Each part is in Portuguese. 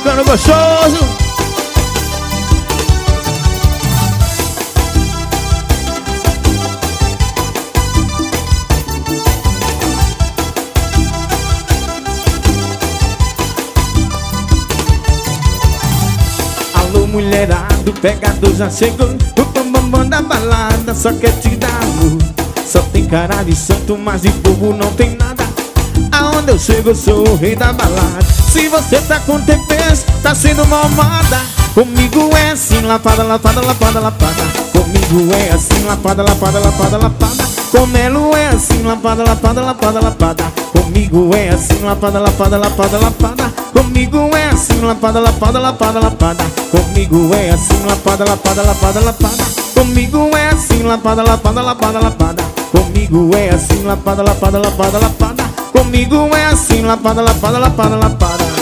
tocando gostoso. Alô, mulherado, pegador já chegou. O bambambam da balada só quer te dar amor. Só tem cara de santo, mas de bobo não tem nada. Aonde eu chego eu sou o rei da balada. Se você tá com TPs, tá sendo mal amada. Comigo é assim, lapada, lapada, lapada, lapada. Comigo é assim, lapada, lapada, lapada, lapada. Com elo é assim, lapada, lapada, lapada, lapada. Comigo é assim, lapada, lapada, lapada, lapada. Comigo é assim, lapada, lapada, lapada, lapada. Comigo é assim, lapada, lapada, lapada, lapada. Comigo é assim, lapada, lapada, lapada, lapada. Comigo é assim, lapada, lapada, lapada, lapada. Comigo é assim, lapada, lapada, lapada, lapada.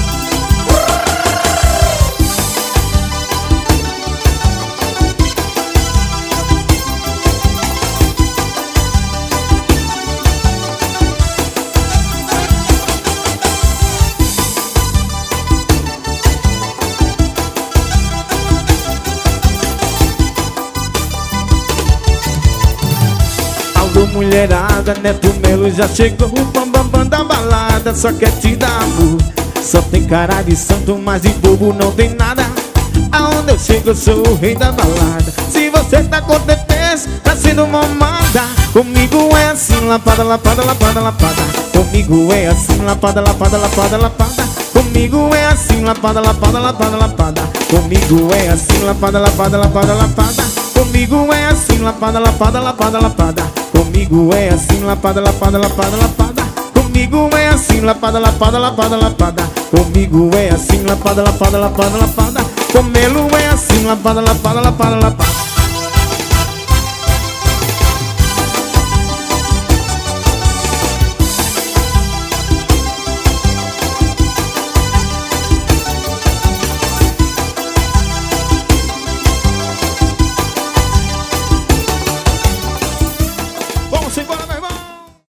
Alô, mulherada, Neto Melo já chegou. O bambambam da balada só quer te dar amor. Só tem cara de santo, mas de bobo não tem nada. Aonde eu chego eu sou o rei da balada. Se você tá com TPs, tá sendo mamada. Comigo é assim, lapada, lapada, lapada, lapada. Comigo é assim, lapada, lapada, lapada, lapada. Comigo é assim, lapada, lapada, lapada, lapada. Comigo é assim, lapada, lapada, lapada, lapada. Comigo é assim, lapada, lapada, lapada, lapada. Comigo é assim, lapada, lapada, lapada, lapada. Comigo é assim, lapada, lapada, lapada, lapada. Comigo é assim, lapada, lapada, lapada, lapada. Comelo é assim, lapada, lapada, lapada, lapada.